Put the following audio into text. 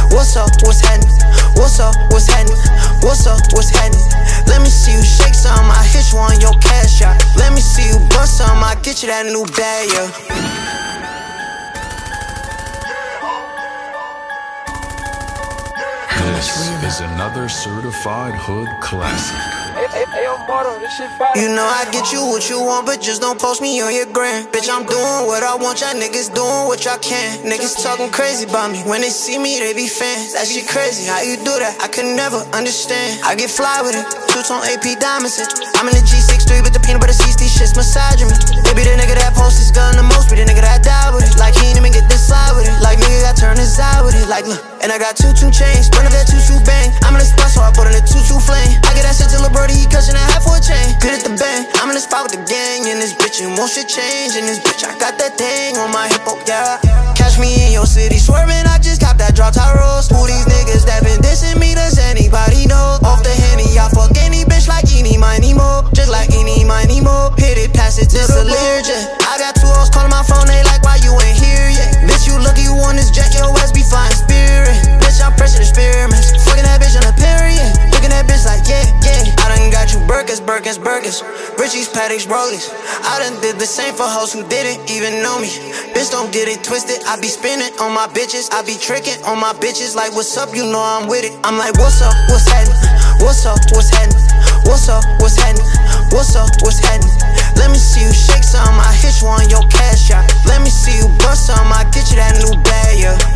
What's up, what's happening? What's up, what's happening? What's up, what's happening? Let me see you shake some, I hit you on your cash out. Let me see you bust some, I get you that new bag, yeah. This is another certified hood classic. You know I get you what you want, but just don't post me on your gram. Bitch, I'm doing what I want, y'all niggas doing what y'all can. Niggas talking crazy about me, when they see me they be fans. That shit crazy, how you do that? I could never understand. I get fly with it, two-tone AP diamonds. I'm in the G63, but the peanut butter CC shit's massaging me. They be the nigga that posts his gun the most, be the nigga that die with it. Like he ain't even get this slide with it. Like nigga got turned his eye with it. Like look, and I got two chains, run up that two bang. I'm in the spot, so I put in a two flame. I get that shit to Lil' Brody, he cushin' that half for a chain. Good at the bang, I'm in the spot with the gang. And this bitch, and won't shit change. And this bitch, I got that thing on my hip, oh yeah. Catch me in your city, swerving, I just cop that drop top rolls. Who these niggas that been dissing me, does anybody know? Off the Henny, I fuck any bitch like Eeny, Miny, Mo. Just like Eeny, Miny, Mo. Hit it, pass it to the Learjet. I got 2 hoes calling my phone, they like, why you ain't here yet? Bitch, you lucky you on this jet, your ass be flying spirit. Bitch, I'm pressing experiments. Fucking that bitch on a period. Looking that bitch like, yeah, yeah. I done got you Birkins, Richie's, Patek's, Rollies. I done did the same for hoes who didn't even know me. Bitch, don't get it twisted. I be spinning on my bitches. I be tricking on my bitches. Like, what's up? You know I'm with it. I'm like, what's up? What's happening? What's up? What's happening? What's up? What's happening? What's up? What's happening? Let me see you shake some. I hit you on your cash out. Let me see you bust some. I get you that new bag, yeah.